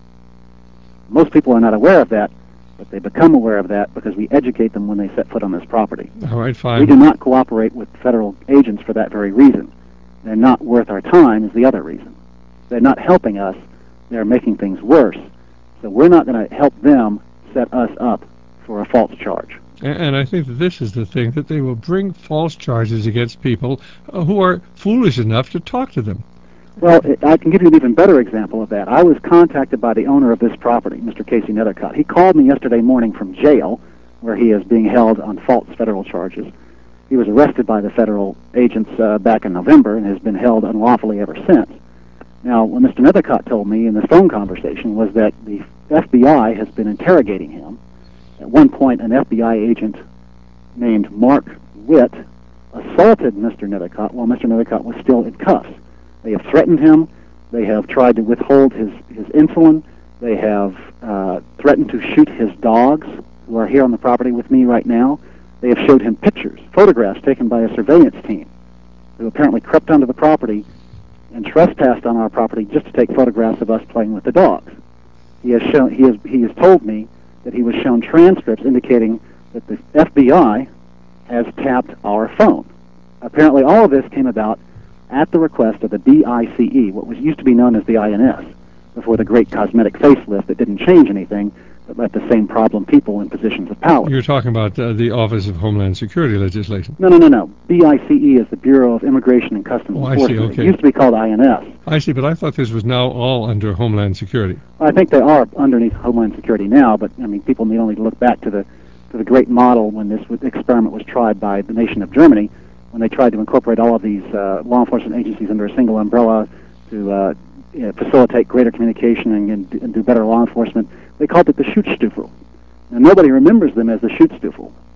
Most people are not aware of that, but they become aware of that because we educate them when they set foot on this property. All right, fine. We do not cooperate with federal agents for that very reason. They're not worth our time is the other reason. They're not helping us. They're making things worse. So we're not going to help them set us up for a false charge. And I think that this is the thing, that they will bring false charges against people who are foolish enough to talk to them. Well, I can give you an even better example of that. I was contacted by the owner of this property, Mr. Casey Nethercott. He called me yesterday morning from jail, where he is being held on false federal charges. He was arrested by the federal agents back in November and has been held unlawfully ever since. Now, what Mr. Nethercott told me in this phone conversation was that the FBI has been interrogating him. At one point, an FBI agent named Mark Witt assaulted Mr. Nethercott while Mr. Nethercott was still in cuffs. They have threatened him. They have tried to withhold his insulin. They have threatened to shoot his dogs, who are here on the property with me right now. They have showed him pictures, photographs taken by a surveillance team, who apparently crept onto the property and trespassed on our property just to take photographs of us playing with the dogs. He has told me that he was shown transcripts indicating that the FBI has tapped our phone. Apparently all of this came about at the request of the BICE, what was used to be known as the INS, before the great cosmetic facelift that didn't change anything, but let the same problem people in positions of power. You're talking about the Office of Homeland Security legislation. No. BICE is the Bureau of Immigration and Customs Enforcement. I see, okay. It used to be called INS. I see, but I thought this was now all under Homeland Security. I think they are underneath Homeland Security now, but I mean, people need only to look back to the great model when this experiment was tried by the nation of Germany, when they tried to incorporate all of these law enforcement agencies under a single umbrella to facilitate greater communication and do better law enforcement. They called it the Schutzstaffel. Now, nobody remembers them as the Schutzstaffel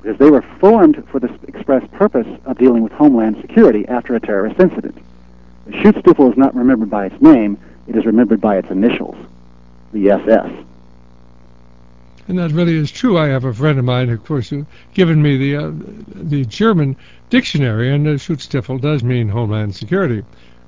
because they were formed for the express purpose of dealing with Homeland Security after a terrorist incident. The Schutzstaffel is not remembered by its name, it is remembered by its initials, the SS. And that really is true. I have a friend of mine, of course, who given me the German dictionary, and Schutzstaffel does mean Homeland Security.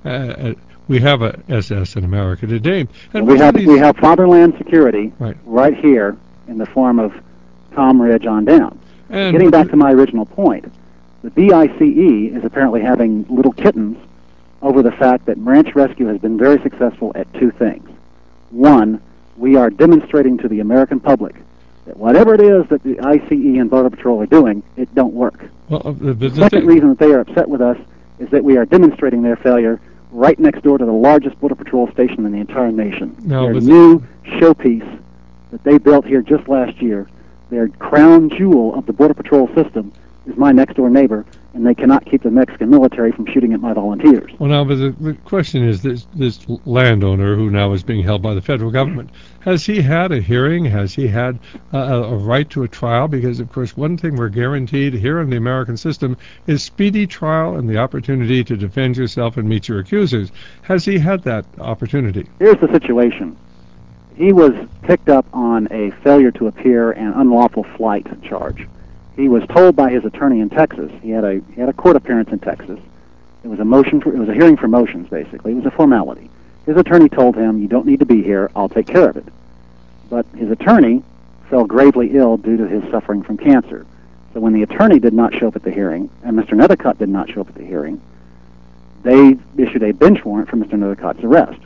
We have a SS in America today. And we have Fatherland Security right here in the form of Tom Ridge on down. And getting back to my original point, the BICE is apparently having little kittens over the fact that Ranch Rescue has been very successful at two things. One, we are demonstrating to the American public that whatever it is that the ICE and Border Patrol are doing, it don't work. Well, the second reason that they are upset with us is that we are demonstrating their failure right next door to the largest Border Patrol station in the entire nation. Their new showpiece that they built here just last year, their crown jewel of the Border Patrol system, is my next-door neighbor, and they cannot keep the Mexican military from shooting at my volunteers. Well, now, but the question is, this landowner who now is being held by the federal government, has he had a hearing? Has he had a right to a trial? Because, of course, one thing we're guaranteed here in the American system is speedy trial and the opportunity to defend yourself and meet your accusers. Has he had that opportunity? Here's the situation. He was picked up on a failure to appear and unlawful flight charge. He was told by his attorney in Texas. He had a court appearance in Texas. It was a hearing for motions, basically. It was a formality. His attorney told him, "You don't need to be here. I'll take care of it." But his attorney fell gravely ill due to his suffering from cancer. So when the attorney did not show up at the hearing, and Mr. Nethercutt did not show up at the hearing, they issued a bench warrant for Mr. Nethercutt's arrest.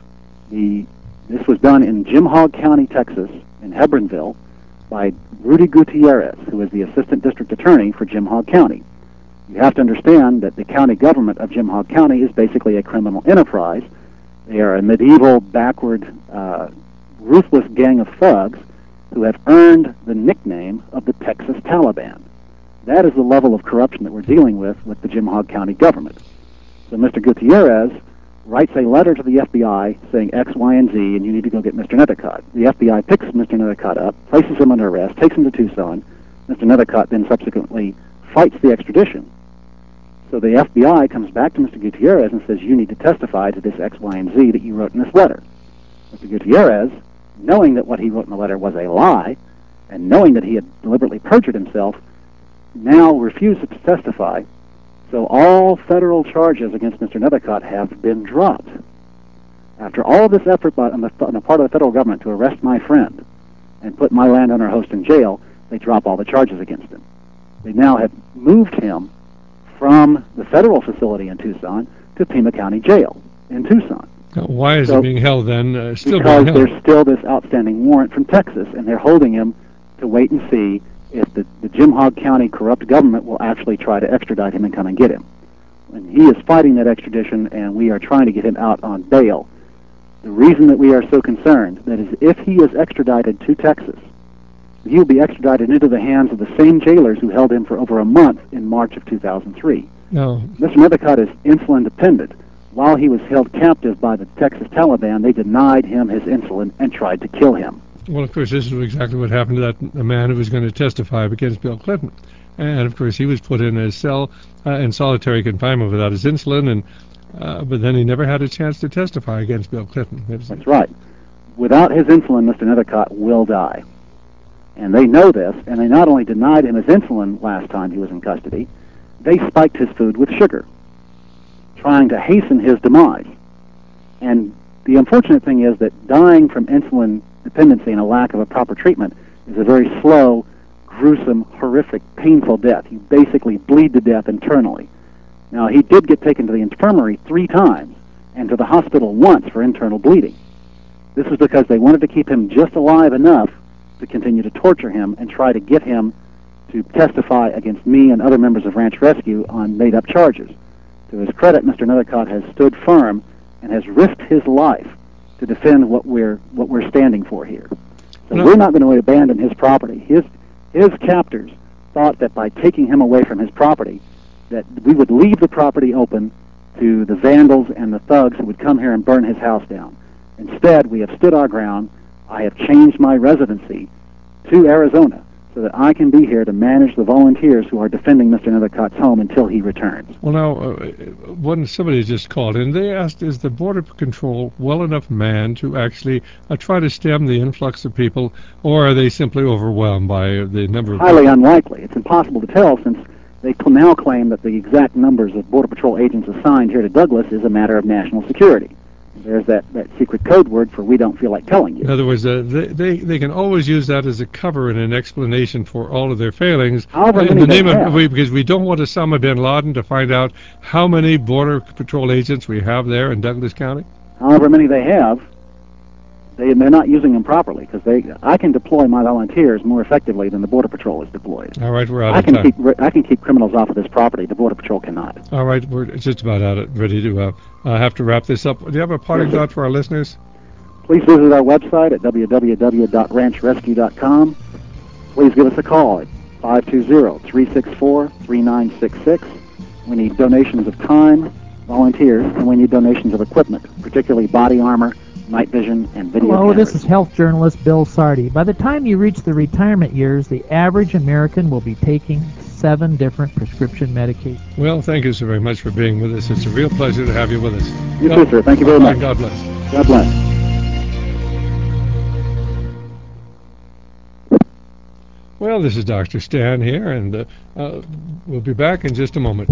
This was done in Jim Hogg County, Texas, in Hebronville, by Rudy Gutierrez, who is the assistant district attorney for Jim Hogg County. You have to understand that the county government of Jim Hogg County is basically a criminal enterprise. They are a medieval, backward, ruthless gang of thugs who have earned the nickname of the Texas Taliban. That is the level of corruption that we're dealing with the Jim Hogg County government. So Mr. Gutierrez writes a letter to the FBI saying X, Y, and Z, and you need to go get Mr. Nethercutt. The FBI picks Mr. Nethercutt up, places him under arrest, takes him to Tucson. Mr. Nethercutt then subsequently fights the extradition. So the FBI comes back to Mr. Gutierrez and says, you need to testify to this X, Y, and Z that you wrote in this letter. Mr. Gutierrez, knowing that what he wrote in the letter was a lie, and knowing that he had deliberately perjured himself, now refuses to testify. So all federal charges against Mr. Nethercutt have been dropped. After all of this effort on the part of the federal government to arrest my friend and put my landowner host in jail, they drop all the charges against him. They now have moved him from the federal facility in Tucson to Pima County Jail in Tucson. Now, why is he being held then? Because there's still this outstanding warrant from Texas, and they're holding him to wait and see if the Jim Hogg County corrupt government will actually try to extradite him and come and get him. And he is fighting that extradition, and we are trying to get him out on bail. The reason that we are so concerned, that is, if he is extradited to Texas, he will be extradited into the hands of the same jailers who held him for over a month in March of 2003. No. Mr. Nethercutt is insulin dependent. While he was held captive by the Texas Taliban, they denied him his insulin and tried to kill him. Well, of course, this is exactly what happened to that man who was going to testify against Bill Clinton. And, of course, he was put in a cell in solitary confinement without his insulin, and but then he never had a chance to testify against Bill Clinton. That's right. Without his insulin, Mr. Nethercutt will die. And they know this, and they not only denied him his insulin last time he was in custody, they spiked his food with sugar, trying to hasten his demise. And the unfortunate thing is that dying from insulin dependency and a lack of a proper treatment is a very slow, gruesome, horrific, painful death. You basically bleed to death internally. Now, he did get taken to the infirmary 3 times and to the hospital once for internal bleeding. This was because they wanted to keep him just alive enough to continue to torture him and try to get him to testify against me and other members of Ranch Rescue on made-up charges. To his credit, Mr. Nethercutt has stood firm and has risked his life to defend what we're standing for here. So we're not going to abandon his property. His captors thought that by taking him away from his property, that we would leave the property open to the vandals and the thugs who would come here and burn his house down. Instead, we have stood our ground. I have changed my residency to Arizona so that I can be here to manage the volunteers who are defending Mr. Nethercott's home until he returns. Well, now, when somebody just called in, they asked, is the Border Control well enough manned to actually try to stem the influx of people, or are they simply overwhelmed by the number of Highly people? unlikely. It's impossible to tell, since they now claim that the exact numbers of Border Patrol agents assigned here to Douglas is a matter of national security. There's that secret code word for we don't feel like telling you. In other words, they can always use that as a cover and an explanation for all of their failings. However In many the they name have. because we don't want Osama bin Laden to find out how many Border Patrol agents we have there in Douglas County. However many they have, they're not using them properly, because I can deploy my volunteers more effectively than the Border Patrol is deployed. All right, we're out of time. I can keep criminals off of this property. The Border Patrol cannot. All right, we're just about ready to have to wrap this up. Do you have a parting thought for our listeners? Please visit our website at www.ranchrescue.com. Please give us a call at 520-364-3966. We need donations of time, volunteers, and we need donations of equipment, particularly body armor, night vision, and video Hello, cameras. this is health journalist Bill Sardi. By the time you reach the retirement years, the average American will be taking 7 different prescription medications. Well, thank you so very much for being with us. It's a real pleasure to have you with us. You too, sir. Thank you very much. God bless. God bless. Well, this is Dr. Stan here, and we'll be back in just a moment.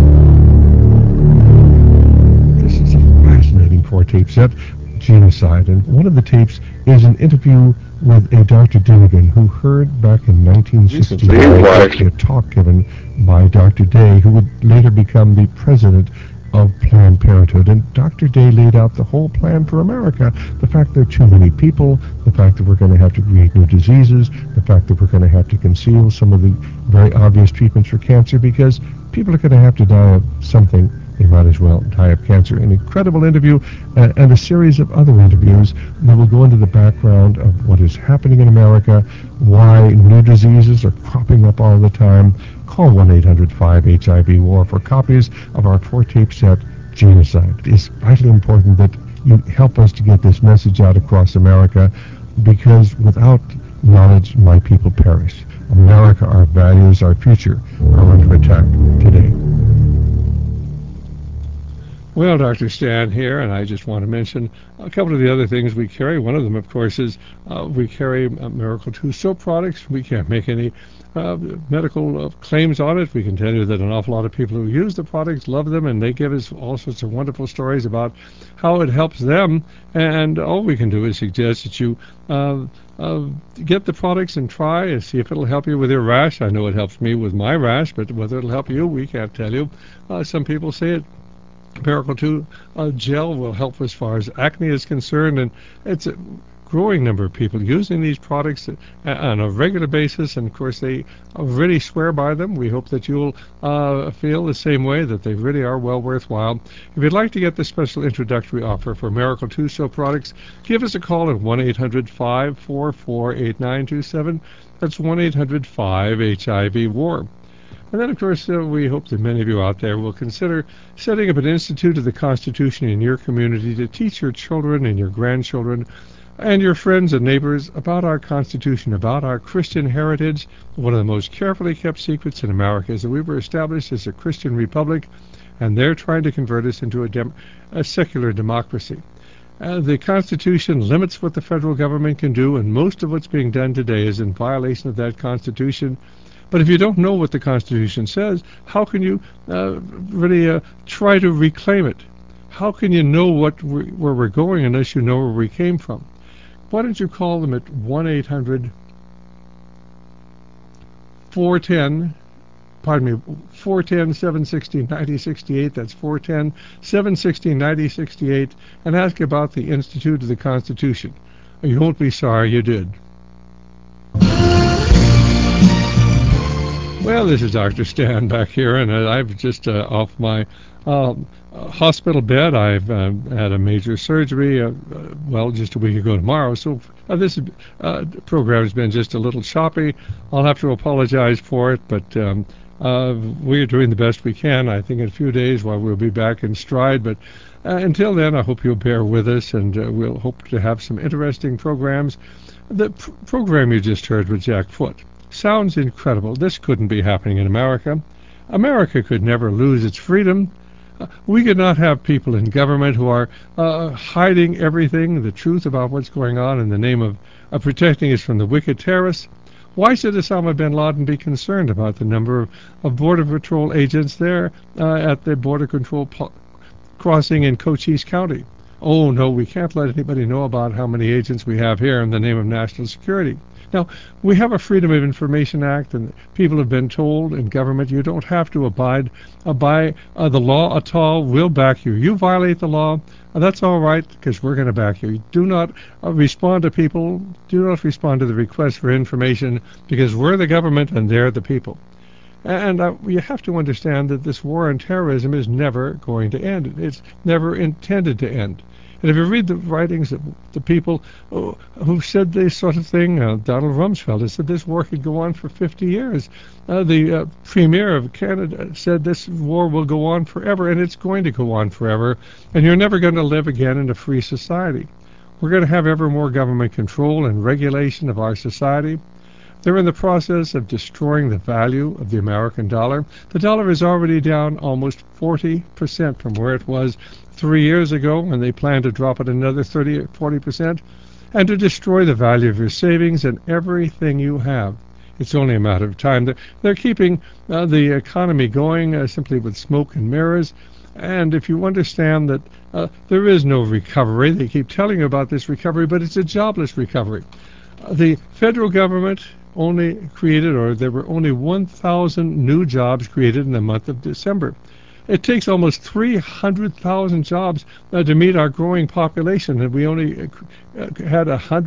This is a fascinating 4-tape set, Genocide, and one of the tapes is an interview with a Dr. Dinnigan who heard back in 1968 a talk given by Dr. Day, who would later become the president of Planned Parenthood. And Dr. Day laid out the whole plan for America. The fact there are too many people, the fact that we're going to have to create new diseases, the fact that we're going to have to conceal some of the very obvious treatments for cancer, because people are going to have to die of something. They might as well die of cancer. An incredible interview and a series of other interviews that will go into the background of what is happening in America, why new diseases are cropping up all the time. Call 1-800-5-HIV-WAR for copies of our 4-tape set, Genocide. It is vitally important that you help us to get this message out across America, because without knowledge, my people perish. America, our values, our future are under attack today. Well, Dr. Stan here, and I just want to mention a couple of the other things we carry. One of them, of course, is we carry Miracle 2 soap products. We can't make any medical claims on it. We can tell you that an awful lot of people who use the products love them, and they give us all sorts of wonderful stories about how it helps them. And all we can do is suggest that you get the products and try and see if it'll help you with your rash. I know it helps me with my rash, but whether it'll help you, we can't tell you. Some people say it. Miracle 2 gel will help as far as acne is concerned, and it's a growing number of people using these products on a regular basis, and of course they really swear by them. We hope that you'll feel the same way, that they really are well worthwhile. If you'd like to get the special introductory offer for Miracle 2 soap products, give us a call at 1-800-544-8927. That's 1-800-5-HIV-WAR. And then, of course, we hope that many of you out there will consider setting up an Institute of the Constitution in your community to teach your children and your grandchildren and your friends and neighbors about our Constitution, about our Christian heritage. One of the most carefully kept secrets in America is that we were established as a Christian republic, and they're trying to convert us into a secular democracy. The Constitution limits what the federal government can do, and most of what's being done today is in violation of that Constitution. But if you don't know what the Constitution says, how can you really try to reclaim it? How can you know where we're going unless you know where we came from? Why don't you call them at 1-800-410, 410-760-9068. That's 410-760-9068, and ask about the Institute of the Constitution. You won't be sorry you did. Well, this is Dr. Stan back here, and I've just off my hospital bed. I've had a major surgery, just a week ago tomorrow, so this program has been just a little choppy. I'll have to apologize for it, but we're doing the best we can. I think in a few days we'll be back in stride, but until then, I hope you'll bear with us, and we'll hope to have some interesting programs. The program you just heard with Jack Foote sounds incredible. This couldn't be happening in America. America could never lose its freedom. We could not have people in government who are hiding everything, the truth about what's going on in the name of protecting us from the wicked terrorists. Why should Osama bin Laden be concerned about the number of Border Patrol agents there at the border control crossing in Cochise County? Oh, no, we can't let anybody know about how many agents we have here in the name of national security. Now, we have a Freedom of Information Act, and people have been told in government you don't have to abide by the law at all. We'll back you. You violate the law, that's all right, because we're going to back you. Do not respond to people. Do not respond to the request for information, because we're the government and they're the people. And you have to understand that this war on terrorism is never going to end. It's never intended to end. And if you read the writings of the people who said this sort of thing, Donald Rumsfeld has said this war could go on for 50 years. The Premier of Canada said this war will go on forever, and it's going to go on forever, and you're never going to live again in a free society. We're going to have ever more government control and regulation of our society. They're in the process of destroying the value of the American dollar. The dollar is already down almost 40% from where it was 3 years ago, and they plan to drop it another 30 or 40%, and to destroy the value of your savings and everything you have. It's only a matter of time. They're keeping the economy going simply with smoke and mirrors. And if you understand that there is no recovery, they keep telling you about this recovery, but it's a jobless recovery. The federal government only created, or there were only 1,000 new jobs created in the month of December. It takes almost 300,000 jobs to meet our growing population, and we only had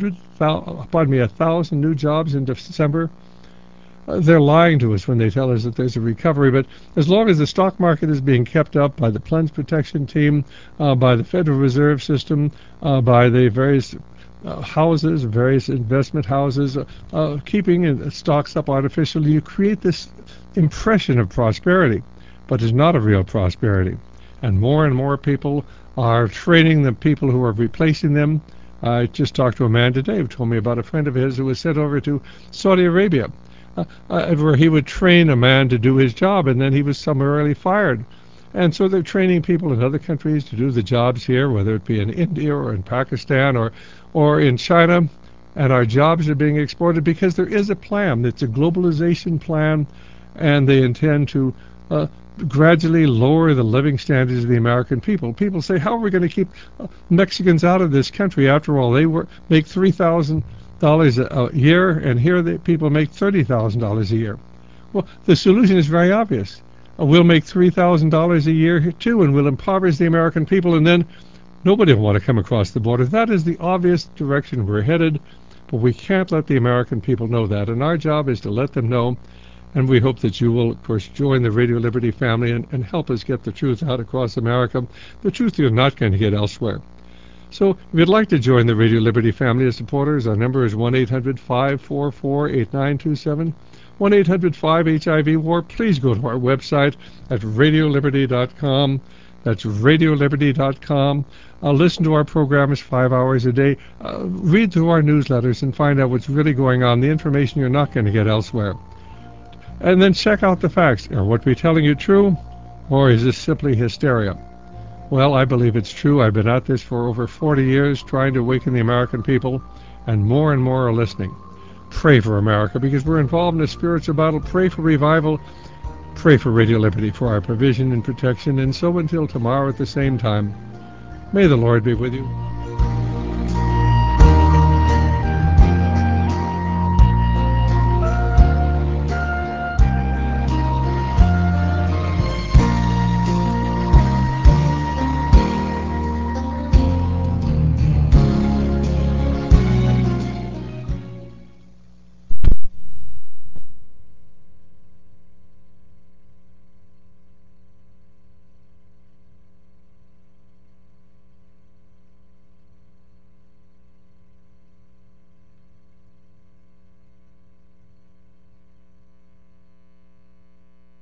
1,000 new jobs in December. They're lying to us when they tell us that there's a recovery, but as long as the stock market is being kept up by the Plunge Protection Team, by the Federal Reserve System, by the various houses, various investment houses, keeping stocks up artificially, you create this impression of prosperity, but it's not a real prosperity. And more people are trading the people who are replacing them. I just talked to a man today who told me about a friend of his who was sent over to Saudi Arabia, where he would train a man to do his job, and then he was summarily fired. And so they're training people in other countries to do the jobs here, whether it be in India or in Pakistan or in China, and our jobs are being exported because there is a plan. It's a globalization plan, and they intend to gradually lower the living standards of the American people. People say, how are we going to keep Mexicans out of this country? After all, they make $3,000 a year, and here the people make $30,000 a year. Well, the solution is very obvious. We'll make $3,000 a year too, and we'll impoverish the American people, and then nobody will want to come across the border. That is the obvious direction we're headed, but we can't let the American people know that, and our job is to let them know, and we hope that you will, of course, join the Radio Liberty family and help us get the truth out across America, the truth you're not going to get elsewhere. So if you'd like to join the Radio Liberty family as supporters, our number is 1-800-544-8927, 1-800-5HIV-WAR. Please go to our website at radioliberty.com. That's radioliberty.com. Listen to our programs 5 hours a day. Read through our newsletters and find out what's really going on, the information you're not going to get elsewhere. And then check out the facts. Are what we're telling you true, or is this simply hysteria? Well, I believe it's true. I've been at this for over 40 years trying to awaken the American people, and more are listening. Pray for America, because we're involved in a spiritual battle. Pray for revival. Pray for Radio Liberty for our provision and protection. And so until tomorrow at the same time, may the Lord be with you.